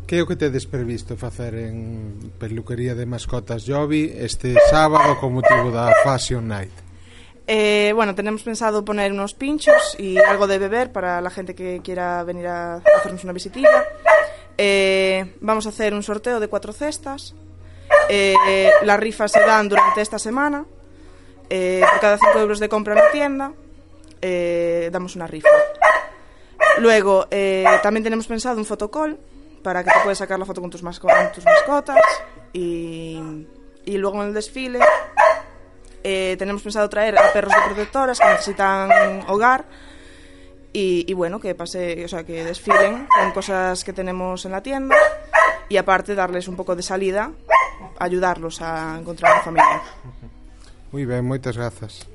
Que é o que tedes previsto facer en Peluquería de Mascotas Jovi este sábado con motivo da Fashion Night? Bueno, tenemos pensado poner unos pinchos y algo de beber para la gente que quiera venir a hacernos una visitilla. Vamos a hacer un sorteo de 4 cestas. Las rifas se dan durante esta semana. Por cada 5 euros de compra en la tienda damos una rifa. Luego también tenemos pensado un fotocall para que te puedas sacar la foto con tus mascotas. Y luego en el desfile tenemos pensado traer a perros de protectoras que necesitan hogar y bueno, que que desfilen con cosas que tenemos en la tienda y aparte darles un poco de salida, ayudarlos a encontrar una familia. Muy ben, moitas grazas.